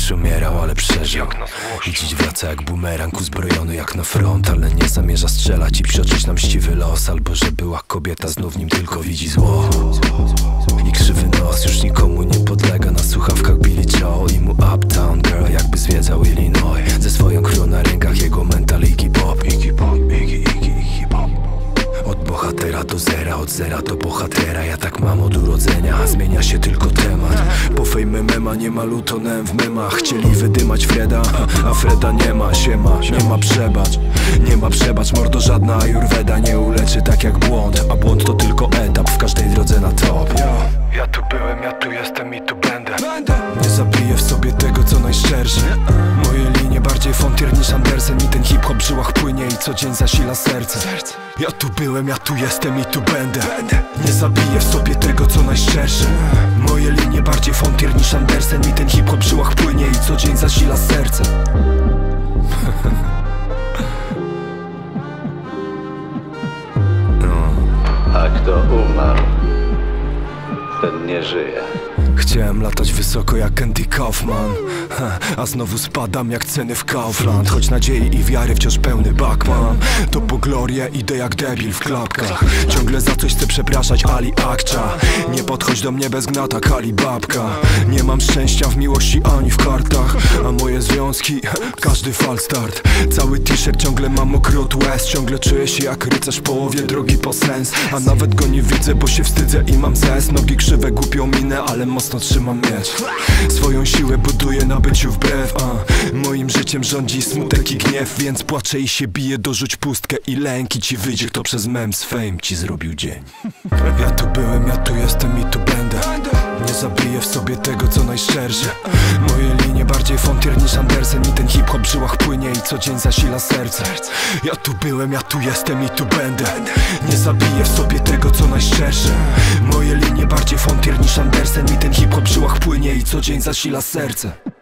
Już umierał, ale przeżył. I dziś wraca jak bumerang, uzbrojony jak na front. Ale nie zamierza strzelać i przeoczyć nam mściwy los. Albo że była kobieta, znów nim tylko widzi zło. I krzywy nos już nikomu nie podlega. Na słuchawkach Billy Joel i mu Uptown Girl, jakby zwiedzał Illinois. Ze swoją krwią na rękach jego mental Iggy Pop. Iggy Pop, Iggy Pop. Od bohatera do zera, od zera do bohatera. Ja tak mam od urodzenia, zmienia się tylko temat. Po fejmie mema nie ma lutonem w memach. Chcieli wydymać Freda, a Freda nie ma. Siema, nie ma przebacz. Nie ma przebacz, mordo, żadna ajurweda nie uleczy tak jak błąd. A błąd to tylko etap w każdej drodze na top. Ja tu byłem, ja tu jestem i tu będę. Nie zabiję w sobie tego, co najszczersze. Moje linie bardziej Fontier niż Andersen. I ten hip-hop w żyłach płynie i co dzień zasila serce. Ja tu byłem, ja tu jestem i tu będę. Nie zabiję w sobie tego, co najszczersze. Moje linie bardziej Fontier niż Andersen. I ten hip-hop w żyłach płynie i co dzień zasila serce. A kto umarł, ten nie żyje. Chciałem latać wysoko jak Andy Kaufman, a znowu spadam jak ceny w Kaufland. Choć nadziei i wiary wciąż pełny bak mam. To po glorię idę jak debil w klapkach. Ciągle za coś chcę przepraszać Ali Akcza. Nie podchodź do mnie bez gnata Kali babka. Nie mam szczęścia w miłości ani w kartach. A moje związki, każdy falstart. Cały t-shirt ciągle mam mokry od łez. Ciągle czuję się jak rycerz w połowie drogi po sens. A nawet go nie widzę, bo się wstydzę i mam zes. Nogi krzywe, głupią minę, ale mocno trzymam miecz. Swoją siłę buduję na byciu wbrew, moim życiem rządzi smutek i gniew. Więc płaczę i się biję, dorzuć pustkę i lęk. I ci wyjdzie, kto przez memes fame ci zrobił dzień. Ja tu byłem, ja tu jestem i tu będę. Nie zabiję w sobie tego, co najszczersze. Moje linie bardziej Fontier niż Andersen. I ten hip-hop w żyłach płynie i co dzień zasila serce. Ja tu byłem, ja tu jestem i tu będę. Nie zabiję w sobie tego, co najszczersze. Moje linie bardziej Fontier niż Andersen. I ten hip-hop w żyłach płynie i co dzień zasila serce.